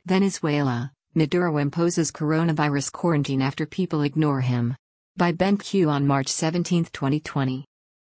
Venezuela, Maduro imposes coronavirus quarantine after people ignore him. By BenQ on March 17, 2020.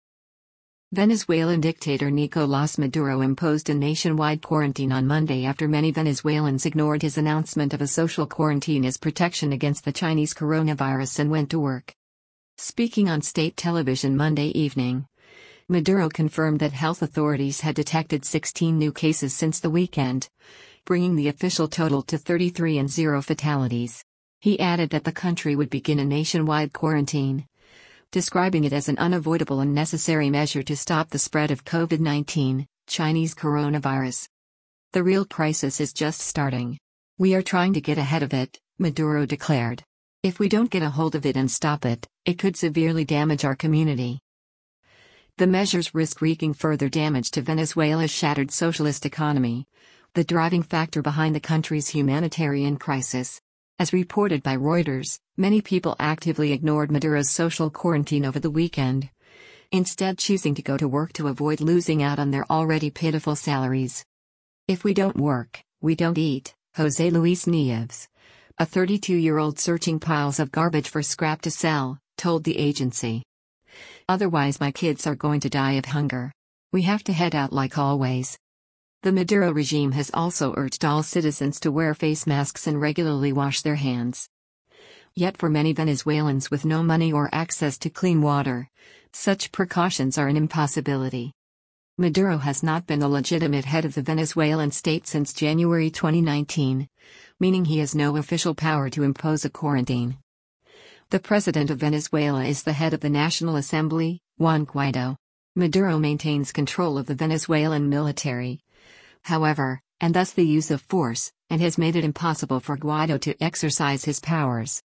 Venezuelan dictator Nicolás Maduro imposed a nationwide quarantine on Monday after many Venezuelans ignored his announcement of a social quarantine as protection against the Chinese coronavirus and went to work. Speaking on state television Monday evening, Maduro confirmed that health authorities had detected 16 new cases since the weekend, bringing the official total to 33 and 0 fatalities. He added that the country would begin a nationwide quarantine, describing it as an unavoidable and necessary measure to stop the spread of COVID-19, Chinese coronavirus. The real crisis is just starting. We are trying to get ahead of it, Maduro declared. If we don't get a hold of it and stop it, it could severely damage our community. The measures risk wreaking further damage to Venezuela's shattered socialist economy, the driving factor behind the country's humanitarian crisis. As reported by Reuters, many people actively ignored Maduro's social quarantine over the weekend, instead choosing to go to work to avoid losing out on their already pitiful salaries. If we don't work, we don't eat, Jose Luis Nieves, a 32-year-old searching piles of garbage for scrap to sell, told the agency. Otherwise my kids are going to die of hunger. We have to head out like always. The Maduro regime has also urged all citizens to wear face masks and regularly wash their hands. Yet for many Venezuelans with no money or access to clean water, such precautions are an impossibility. Maduro has not been the legitimate head of the Venezuelan state since January 2019, meaning he has no official power to impose a quarantine. The president of Venezuela is the head of the National Assembly, Juan Guaido. Maduro maintains control of the Venezuelan military, however, and thus the use of force, and has made it impossible for Guaido to exercise his powers.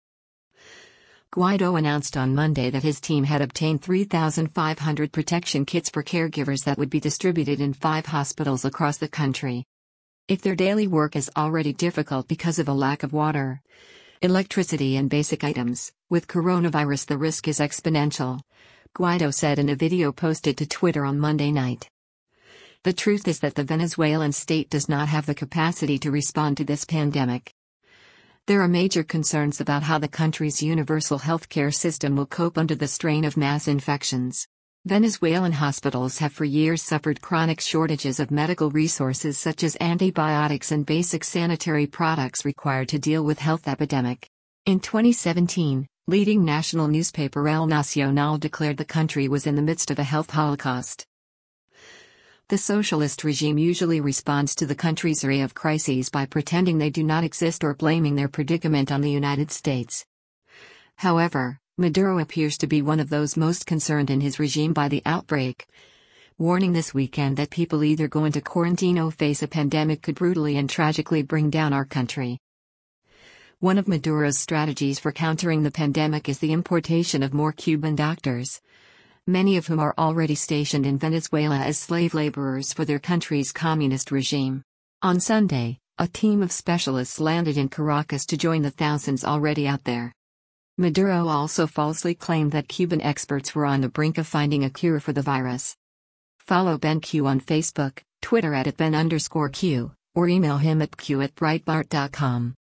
Guaido announced on Monday that his team had obtained 3,500 protection kits for caregivers that would be distributed in 5 hospitals across the country. If their daily work is already difficult because of a lack of water, electricity and basic items, with coronavirus the risk is exponential, Guaido said in a video posted to Twitter on Monday night. The truth is that the Venezuelan state does not have the capacity to respond to this pandemic. There are major concerns about how the country's universal healthcare system will cope under the strain of mass infections. Venezuelan hospitals have for years suffered chronic shortages of medical resources such as antibiotics and basic sanitary products required to deal with health epidemic. In 2017, leading national newspaper El Nacional declared the country was in the midst of a health holocaust. The socialist regime usually responds to the country's array of crises by pretending they do not exist or blaming their predicament on the United States. However, Maduro appears to be one of those most concerned in his regime by the outbreak, warning this weekend that people either go into quarantine or face a pandemic could brutally and tragically bring down our country. One of Maduro's strategies for countering the pandemic is the importation of more Cuban doctors, many of whom are already stationed in Venezuela as slave laborers for their country's communist regime. On Sunday, a team of specialists landed in Caracas to join the thousands already out there. Maduro also falsely claimed that Cuban experts were on the brink of finding a cure for the virus. Follow BenQ on Facebook, Twitter @Ben_Q, or email him at q@breitbart.com.